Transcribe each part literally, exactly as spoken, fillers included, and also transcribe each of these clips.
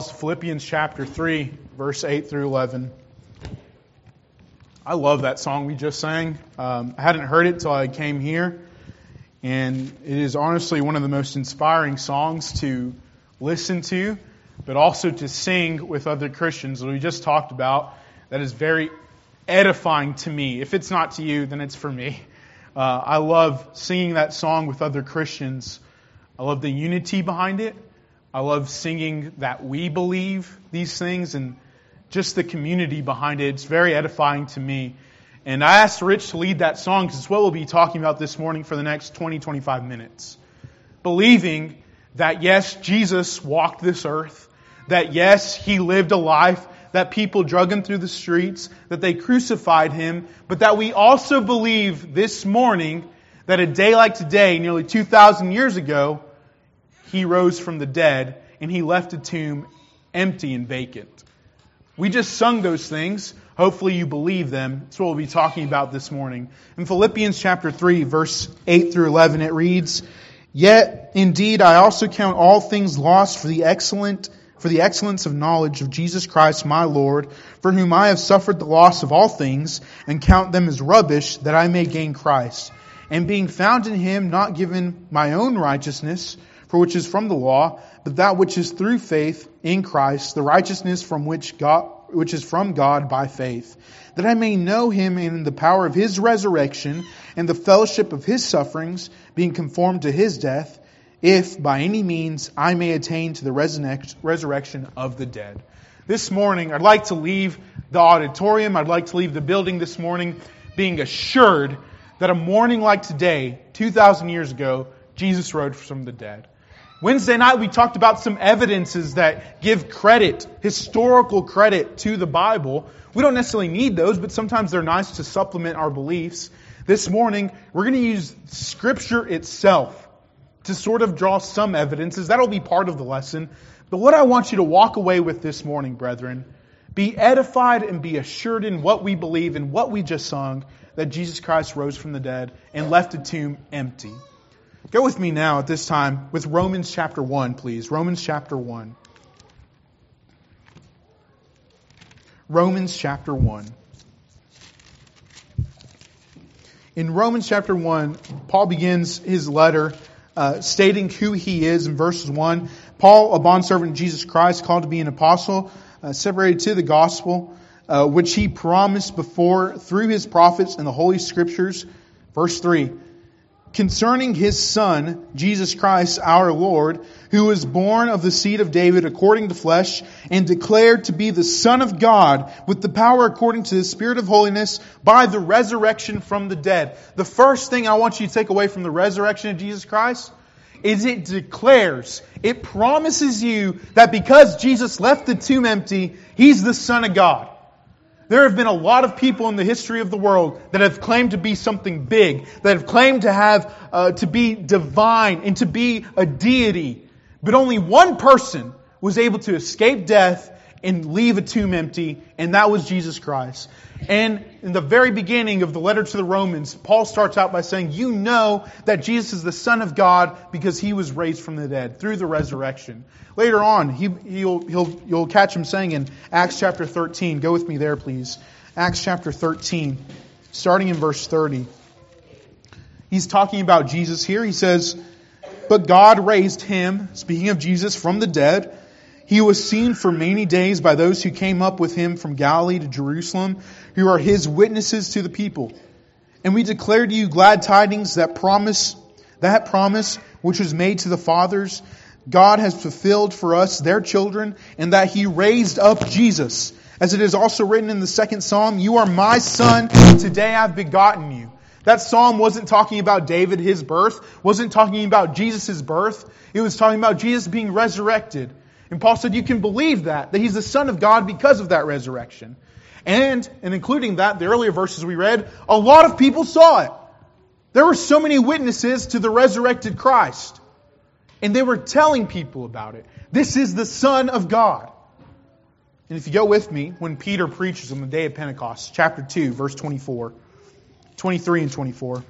Philippians chapter three, verse eight through eleven. I love that song we just sang. Um, I hadn't heard it till I came here, and it is honestly one of the most inspiring songs to listen to, but also to sing with other Christians that we just talked about. That is very edifying to me. If it's not to you, then it's for me. Uh, I love singing that song with other Christians. I love the unity behind it. I love singing that we believe these things and just the community behind it. It's very edifying to me. And I asked Rich to lead that song because it's what we'll be talking about this morning for the next twenty, twenty-five minutes. Believing that yes, Jesus walked this earth, that yes, He lived a life, that people drug Him through the streets, that they crucified Him, but that we also believe this morning that a day like today, nearly two thousand years ago, He rose from the dead, and He left a tomb empty and vacant. We just sung those things. Hopefully you believe them. That's what we'll be talking about this morning. In Philippians chapter three, verse eight through eleven, it reads, "Yet indeed I also count all things lost for the excellent for the excellence of knowledge of Jesus Christ my Lord, for whom I have suffered the loss of all things, and count them as rubbish, that I may gain Christ. And being found in Him, not given my own righteousness, for which is from the law, but that which is through faith in Christ, the righteousness from which God, which is from God by faith, that I may know Him in the power of His resurrection and the fellowship of His sufferings, being conformed to His death, if by any means I may attain to the resurrection of the dead." This morning, I'd like to leave the auditorium, I'd like to leave the building this morning being assured that a morning like today, two thousand years ago, Jesus rose from the dead. Wednesday night we talked about some evidences that give credit, historical credit to the Bible. We don't necessarily need those, but sometimes they're nice to supplement our beliefs. This morning we're going to use Scripture itself to sort of draw some evidences. That'll be part of the lesson. But what I want you to walk away with this morning, brethren, be edified and be assured in what we believe and what we just sung, that Jesus Christ rose from the dead and left a tomb empty. Go with me now at this time with Romans chapter one, please. Romans chapter one. Romans chapter one. In Romans chapter one, Paul begins his letter uh, stating who he is in verses one. Paul, a bondservant of Jesus Christ, called to be an apostle, uh, separated to the gospel, uh, which he promised before through his prophets in the Holy Scriptures. Verse three. Concerning His Son, Jesus Christ our Lord, who was born of the seed of David according to flesh, and declared to be the Son of God, with the power according to the Spirit of holiness, by the resurrection from the dead. The first thing I want you to take away from the resurrection of Jesus Christ is it declares, it promises you that because Jesus left the tomb empty, He's the Son of God. There have been a lot of people in the history of the world that have claimed to be something big, that have claimed to have, uh, to be divine and to be a deity. But only one person was able to escape death and leave a tomb empty, and that was Jesus Christ. And in the very beginning of the letter to the Romans, Paul starts out by saying, you know that Jesus is the Son of God because He was raised from the dead through the resurrection. Later on, he, he'll, he'll, you'll catch him saying in Acts chapter thirteen, go with me there please, Acts chapter thirteen, starting in verse thirty. He's talking about Jesus here. He says, "But God raised Him," speaking of Jesus, "from the dead. He was seen for many days by those who came up with Him from Galilee to Jerusalem, who are His witnesses to the people. And we declare to you glad tidings that promise, that promise which was made to the fathers, God has fulfilled for us, their children, and that He raised up Jesus. As it is also written in the second psalm, 'You are my son, today I've begotten you.'" That psalm wasn't talking about David, his birth, wasn't talking about Jesus' birth. It was talking about Jesus being resurrected. And Paul said you can believe that, that He's the Son of God because of that resurrection. And, and including that, the earlier verses we read, a lot of people saw it. There were so many witnesses to the resurrected Christ. And they were telling people about it. This is the Son of God. And if you go with me, when Peter preaches on the day of Pentecost, chapter two, verse twenty-four, twenty-three and twenty-four,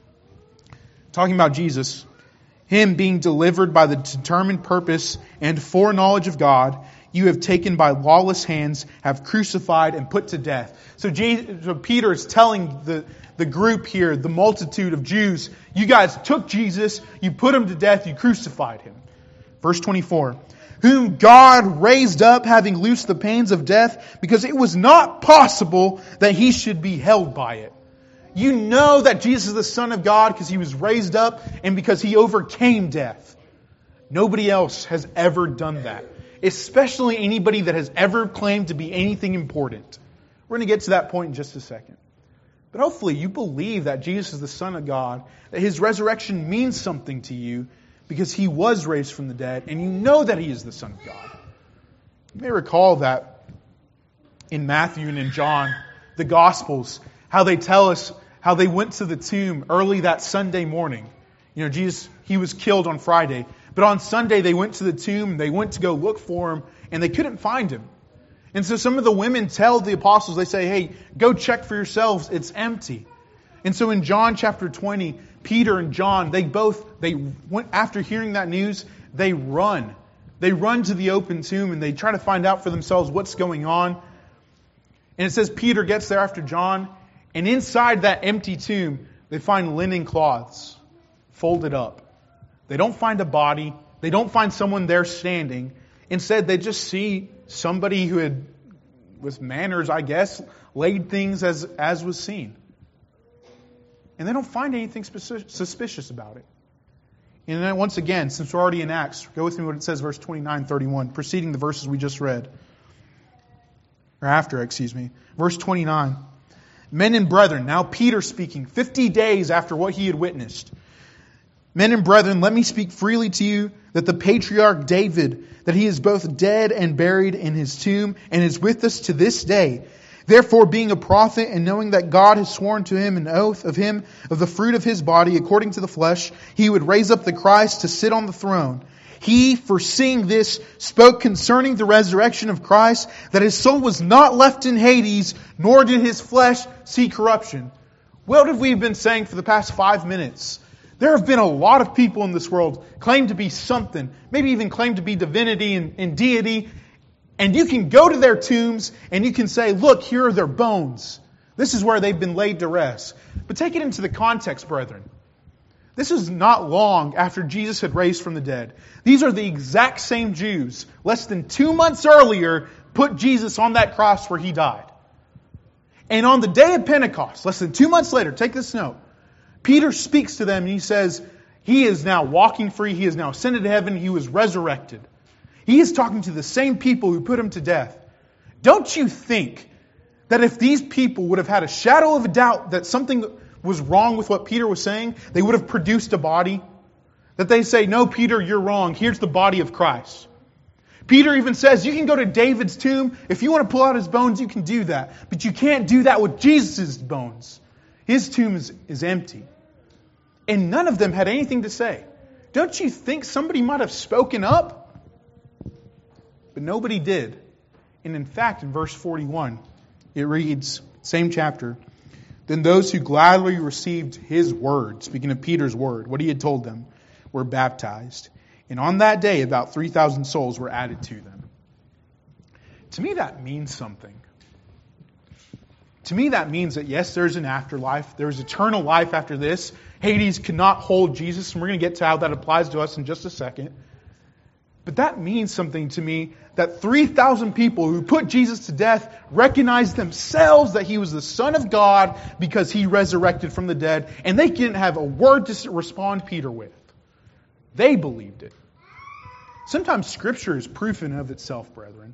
talking about Jesus, Him being delivered by the determined purpose and foreknowledge of God, you have taken by lawless hands, have crucified and put to death. So, Jesus, so Peter is telling the, the group here, the multitude of Jews, you guys took Jesus, you put him to death, you crucified him. Verse twenty-four, whom God raised up, having loosed the pains of death, because it was not possible that he should be held by it. You know that Jesus is the Son of God because he was raised up and because he overcame death. Nobody else has ever done that. Especially anybody that has ever claimed to be anything important. We're going to get to that point in just a second. But hopefully you believe that Jesus is the Son of God, that his resurrection means something to you because he was raised from the dead, and you know that he is the Son of God. You may recall that in Matthew and in John, the Gospels, how they tell us how they went to the tomb early that Sunday morning. You know, Jesus, he was killed on Friday. But on Sunday, they went to the tomb, they went to go look for him, and they couldn't find him. And so some of the women tell the apostles, they say, hey, go check for yourselves, it's empty. And so in John chapter twenty, Peter and John, they both, they went, after hearing that news, they run. They run to the open tomb and they try to find out for themselves what's going on. And it says Peter gets there after John, and inside that empty tomb, they find linen cloths folded up. They don't find a body. They don't find someone there standing. Instead, they just see somebody who had, with manners, I guess, laid things as, as was seen. And they don't find anything suspicious about it. And then once again, since we're already in Acts, go with me what it says, verse twenty-nine, thirty-one, preceding the verses we just read. Or after, excuse me. Verse twenty-nine. Men and brethren, now Peter speaking, fifty days after what he had witnessed. Men and brethren, let me speak freely to you that the patriarch David, that he is both dead and buried in his tomb, and is with us to this day. Therefore, being a prophet, and knowing that God has sworn to him an oath of him, of the fruit of his body, according to the flesh, he would raise up the Christ to sit on the throne. He, foreseeing this, spoke concerning the resurrection of Christ, that his soul was not left in Hades, nor did his flesh see corruption. What have we been saying for the past five minutes? There have been a lot of people in this world claim to be something, maybe even claim to be divinity and, and deity, and you can go to their tombs and you can say, look, here are their bones. This is where they've been laid to rest. But take it into the context, brethren. This is not long after Jesus had raised from the dead. These are the exact same Jews, less than two months earlier, put Jesus on that cross where he died. And on the day of Pentecost, less than two months later, take this note, Peter speaks to them and he says, he is now walking free, he is now ascended to heaven, he was resurrected. He is talking to the same people who put him to death. Don't you think that if these people would have had a shadow of a doubt that something was wrong with what Peter was saying, they would have produced a body? That they say, no, Peter, you're wrong. Here's the body of Christ. Peter even says, you can go to David's tomb. If you want to pull out his bones, you can do that. But you can't do that with Jesus' bones. His tomb is, is empty. And none of them had anything to say. Don't you think somebody might have spoken up? But nobody did. And in fact, in verse forty-one, it reads, same chapter, then those who gladly received his word, speaking of Peter's word, what he had told them, were baptized. And on that day, about three thousand souls were added to them. To me, that means something. To me, that means that yes, there's an afterlife. There's eternal life after this. Hades cannot hold Jesus, and we're going to get to how that applies to us in just a second. But that means something to me that three thousand people who put Jesus to death recognized themselves that he was the Son of God because he resurrected from the dead, and they didn't have a word to respond Peter with. They believed it. Sometimes Scripture is proof in and of itself, brethren.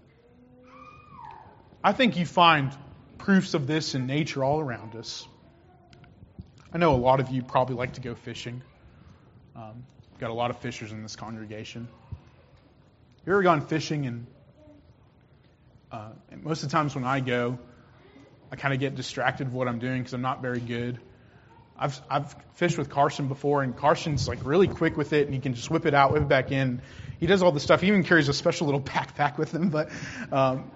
I think you find proofs of this in nature all around us. I know a lot of you probably like to go fishing. Um, got a lot of fishers in this congregation. You ever gone fishing and, uh, and most of the times when I go, I kind of get distracted with what I'm doing because I'm not very good. I've I've fished with Carson before, and Carson's like really quick with it, and he can just whip it out, whip it back in. He does all the stuff. He even carries a special little backpack with him. But um,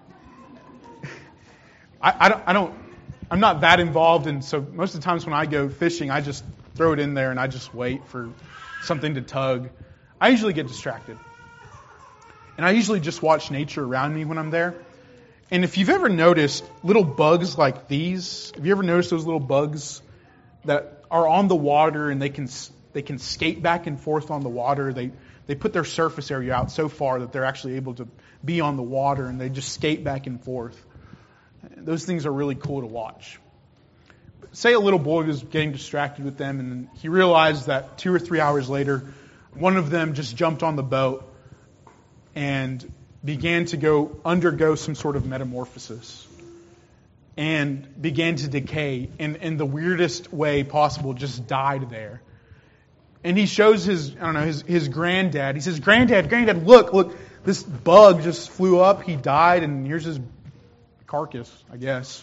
I, I don't I don't I'm not that involved, and so most of the times when I go fishing, I just throw it in there and I just wait for something to tug. I usually get distracted. And I usually just watch nature around me when I'm there. And if you've ever noticed little bugs like these, have you ever noticed those little bugs that are on the water and they can they can skate back and forth on the water? They they put their surface area out so far that they're actually able to be on the water and they just skate back and forth. Those things are really cool to watch. Say a little boy was getting distracted with them and he realized that two or three hours later, one of them just jumped on the boat and began to go undergo some sort of metamorphosis and began to decay and in the weirdest way possible just died there. And he shows his, I don't know, his, his granddad. He says, Granddad, Granddad, look, look, this bug just flew up, he died, and here's his carcass, I guess.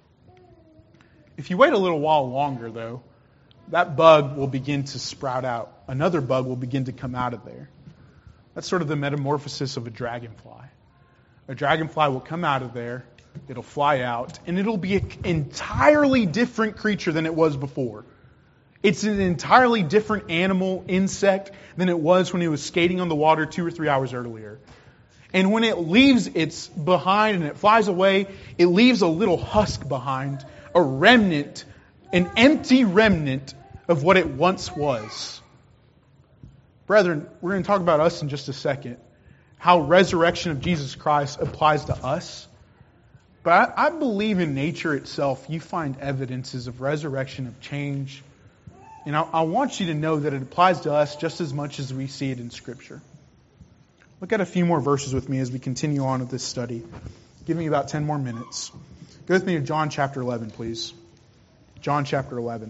If you wait a little while longer, though, that bug will begin to sprout out. Another bug will begin to come out of there. That's sort of the metamorphosis of a dragonfly. A dragonfly will come out of there, it'll fly out, and it'll be an entirely different creature than it was before. It's an entirely different animal, insect, than it was when it was skating on the water two or three hours earlier. And when it leaves its behind and it flies away, it leaves a little husk behind, a remnant, an empty remnant of what it once was. Brethren, we're going to talk about us in just a second, how resurrection of Jesus Christ applies to us. But I, I believe in nature itself, you find evidences of resurrection, of change. And I, I want you to know that it applies to us just as much as we see it in Scripture. Look at a few more verses with me as we continue on with this study. Give me about ten more minutes. Go with me to John chapter eleven, please. John chapter eleven.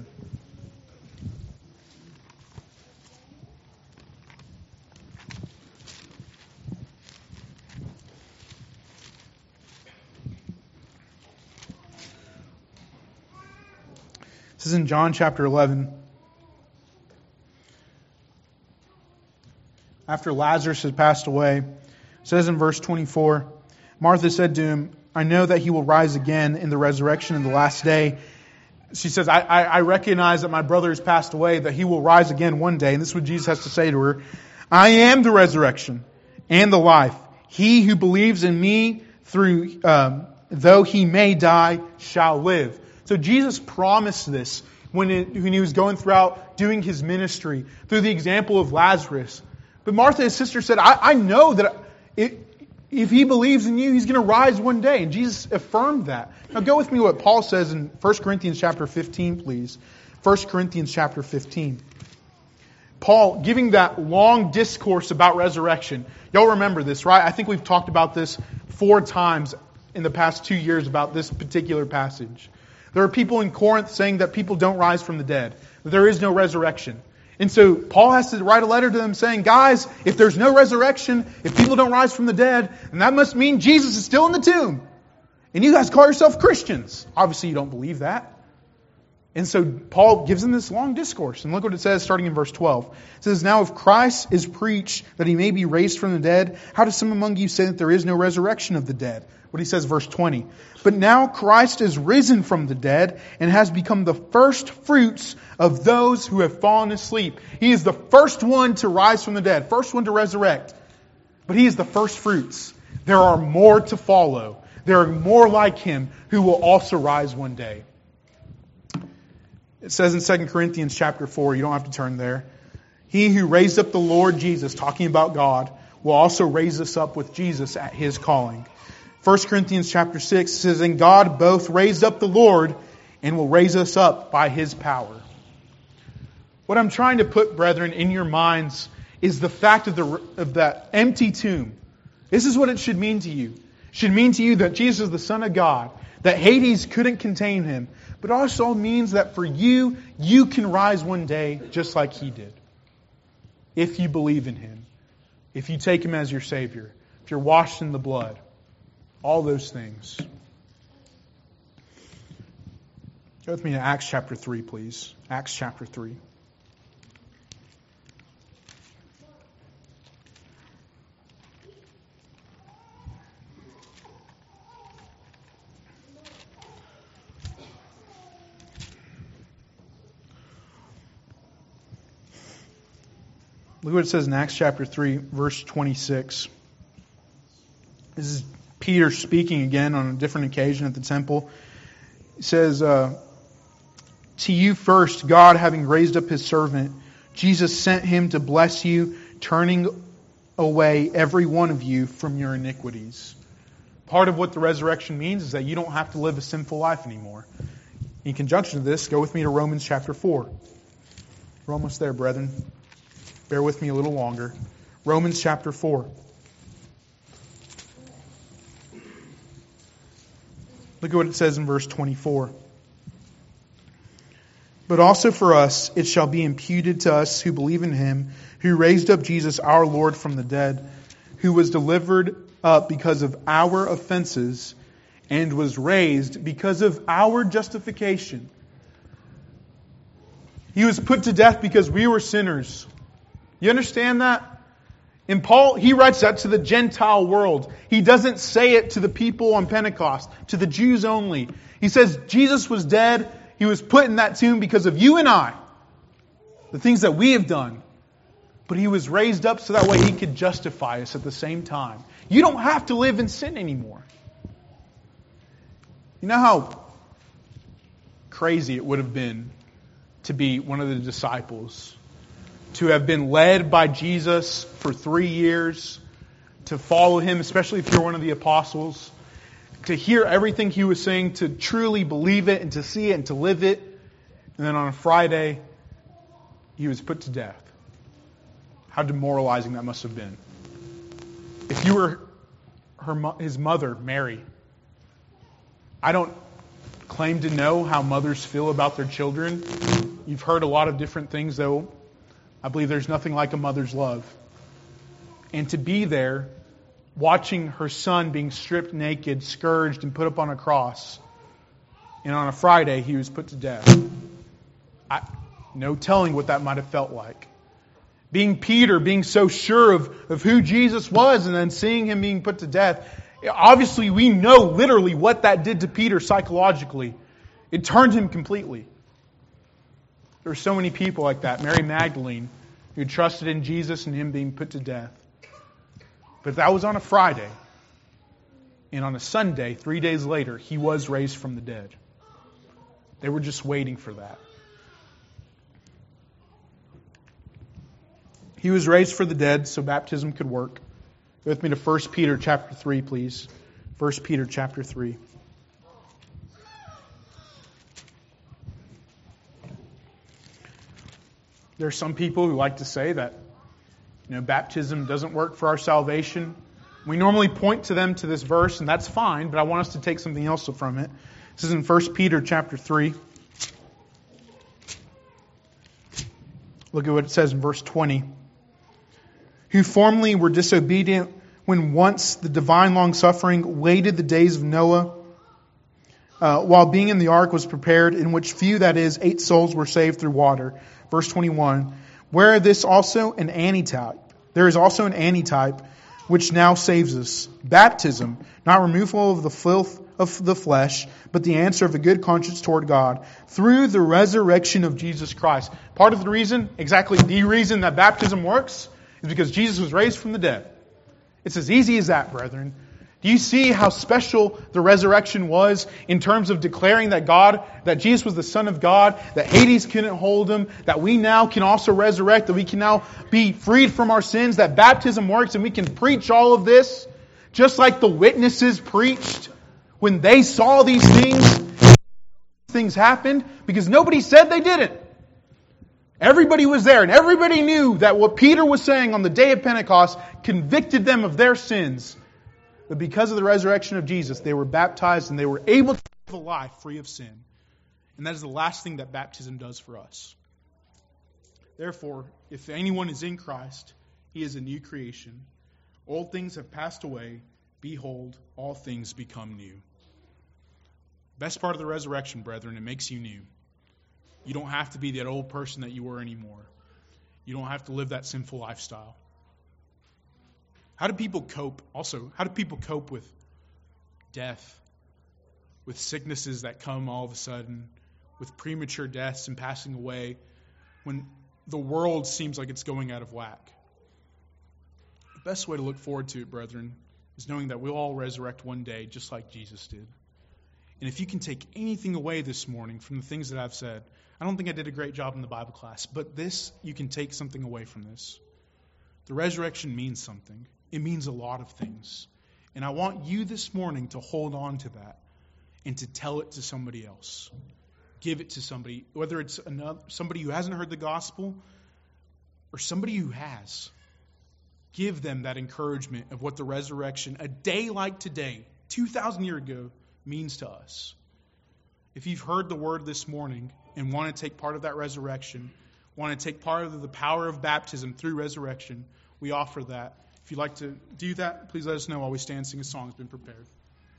This is in John chapter eleven. After Lazarus had passed away, it says in verse twenty-four, Martha said to him, I know that he will rise again in the resurrection in the last day. She says, I, I, I recognize that my brother has passed away, that he will rise again one day. And this is what Jesus has to say to her. I am the resurrection and the life. He who believes in me, through um, though he may die, shall live. So Jesus promised this when, it, when he was going throughout doing his ministry through the example of Lazarus. But Martha, his sister, said, I, I know that it, if he believes in you, he's going to rise one day. And Jesus affirmed that. Now go with me what Paul says in First Corinthians chapter fifteen, please. First Corinthians chapter fifteen. Paul giving that long discourse about resurrection. Y'all remember this, right? I think we've talked about this four times in the past two years about this particular passage. There are people in Corinth saying that people don't rise from the dead, that there is no resurrection. And so Paul has to write a letter to them saying, guys, if there's no resurrection, if people don't rise from the dead, then that must mean Jesus is still in the tomb. And you guys call yourself Christians. Obviously you don't believe that. And so Paul gives them this long discourse. And look what it says starting in verse twelve. It says, now if Christ is preached that he may be raised from the dead, how does some among you say that there is no resurrection of the dead? What he says, verse twenty. But now Christ is risen from the dead and has become the first fruits of those who have fallen asleep. He is the first one to rise from the dead, first one to resurrect. But he is the first fruits. There are more to follow. There are more like him who will also rise one day. It says in Second Corinthians chapter four, you don't have to turn there. He who raised up the Lord Jesus, talking about God, will also raise us up with Jesus at his calling. First Corinthians chapter six says, and God both raised up the Lord and will raise us up by his power. What I'm trying to put, brethren, in your minds is the fact of, the, of that empty tomb. This is what it should mean to you. It should mean to you that Jesus is the Son of God, that Hades couldn't contain him, but also means that for you, you can rise one day just like he did. If you believe in him. If you take him as your Savior. If you're washed in the blood. All those things. Go with me to Acts chapter three, please. Acts chapter three. Look what it says in Acts chapter three, verse twenty-six. This is Peter speaking again on a different occasion at the temple. He says, uh, to you first, God, having raised up His servant, Jesus sent Him to bless you, turning away every one of you from your iniquities. Part of what the resurrection means is that you don't have to live a sinful life anymore. In conjunction to this, go with me to Romans chapter four. We're almost there, brethren. Bear with me a little longer. Romans chapter four. Look at what it says in verse twenty-four. But also for us it shall be imputed to us who believe in Him, who raised up Jesus our Lord from the dead, who was delivered up because of our offenses and was raised because of our justification. He was put to death because we were sinners. You understand that? And Paul, he writes that to the Gentile world. He doesn't say it to the people on Pentecost, to the Jews only. He says Jesus was dead. He was put in that tomb because of you and I, the things that we have done. But He was raised up so that way He could justify us at the same time. You don't have to live in sin anymore. You know how crazy it would have been to be one of the disciples, to have been led by Jesus for three years, to follow Him, especially if you're one of the apostles, to hear everything He was saying, to truly believe it and to see it and to live it. And then on a Friday, He was put to death. How demoralizing that must have been. If you were her, His mother, Mary, I don't claim to know how mothers feel about their children. You've heard a lot of different things, though. I believe there's nothing like a mother's love. And to be there, watching her son being stripped naked, scourged, and put up on a cross. And on a Friday, he was put to death. I, no telling what that might have felt like. Being Peter, being so sure of, of who Jesus was, and then seeing Him being put to death. Obviously, we know literally what that did to Peter psychologically. It turned him completely. There were so many people like that. Mary Magdalene, who trusted in Jesus and Him being put to death. But that was on a Friday. And on a Sunday, three days later, He was raised from the dead. They were just waiting for that. He was raised for the dead so baptism could work. Go with me to First Peter chapter three, please. First Peter chapter three. There are some people who like to say that, you know, baptism doesn't work for our salvation. We normally point to them to this verse, and that's fine, but I want us to take something else from it. This is in First Peter chapter three. Look at what it says in verse twenty. Who formerly were disobedient when once the divine long-suffering waited the days of Noah, uh, while being in the ark was prepared, in which few, that is, eight souls were saved through water. Verse twenty-one. Where this also an antitype. There is also an antitype which now saves us. Baptism, not removal of the filth of the flesh, but the answer of a good conscience toward God, through the resurrection of Jesus Christ. Part of the reason, exactly the reason that baptism works, is because Jesus was raised from the dead. It's as easy as that, brethren. Do you see how special the resurrection was in terms of declaring that God, that Jesus was the Son of God, that Hades couldn't hold Him, that we now can also resurrect, that we can now be freed from our sins, that baptism works and we can preach all of this, just like the witnesses preached when they saw these things. Things happened because nobody said they didn't. Everybody was there and everybody knew that what Peter was saying on the day of Pentecost convicted them of their sins. But because of the resurrection of Jesus, they were baptized and they were able to live a life free of sin. And that is the last thing that baptism does for us. Therefore, if anyone is in Christ, he is a new creation. Old things have passed away. Behold, all things become new. Best part of the resurrection, brethren, it makes you new. You don't have to be that old person that you were anymore. You don't have to live that sinful lifestyle. How do people cope? Also, how do people cope with death, with sicknesses that come all of a sudden, with premature deaths and passing away, when the world seems like it's going out of whack? The best way to look forward to it, brethren, is knowing that we'll all resurrect one day just like Jesus did. And if you can take anything away this morning from the things that I've said, I don't think I did a great job in the Bible class, but this, you can take something away from this. The resurrection means something. It means a lot of things. And I want you this morning to hold on to that and to tell it to somebody else. Give it to somebody, whether it's another, somebody who hasn't heard the gospel or somebody who has. Give them that encouragement of what the resurrection, a day like today, two thousand years ago, means to us. If you've heard the word this morning and want to take part of that resurrection, want to take part of the power of baptism through resurrection, we offer that. If you'd like to do that, please let us know while we stand and sing a song that's been prepared.